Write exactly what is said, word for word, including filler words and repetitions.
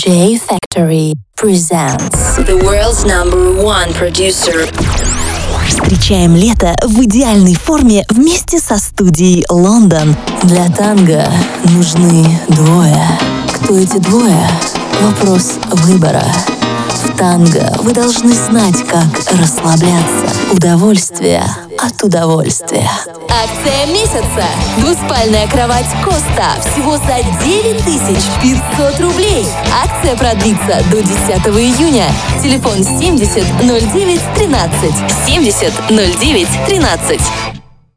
J Factory presents the world's number one producer. Встречаем лето в идеальной форме вместе со студией Лондон. Для танго нужны двое. Кто эти двое? Вопрос выбора. В танго вы должны знать, как расслабляться. Удовольствие от удовольствия. Акция месяца. Двуспальная кровать Коста всего за девять тысяч пятьсот рублей. Акция продлится до десятого июня. Телефон семьдесят ноль девять тринадцать. семьдесят ноль девять тринадцать.